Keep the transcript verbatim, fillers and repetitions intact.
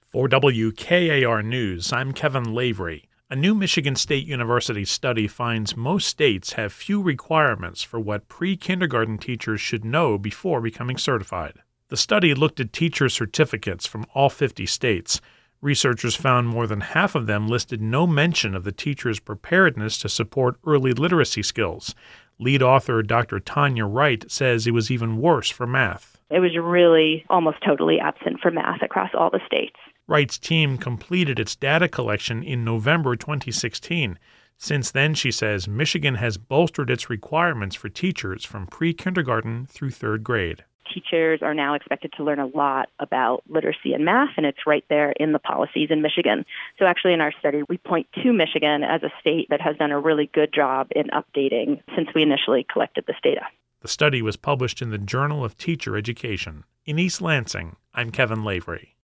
For W K A R News, I'm Kevin Lavery. A new Michigan State University study finds most states have few requirements for what pre-kindergarten teachers should know before becoming certified. The study looked at teacher certificates from all fifty states. Researchers found more than half of them listed no mention of the teacher's preparedness to support early literacy skills. Lead author Doctor Tanya Wright says it was even worse for math. It was really almost totally absent for math across all the states. Wright's team completed its data collection in November twenty sixteen. Since then, she says, Michigan has bolstered its requirements for teachers from pre-kindergarten through third grade. Teachers are now expected to learn a lot about literacy and math, and it's right there in the policies in Michigan. So actually in our study, we point to Michigan as a state that has done a really good job in updating since we initially collected this data. The study was published in the Journal of Teacher Education. In East Lansing, I'm Kevin Lavery.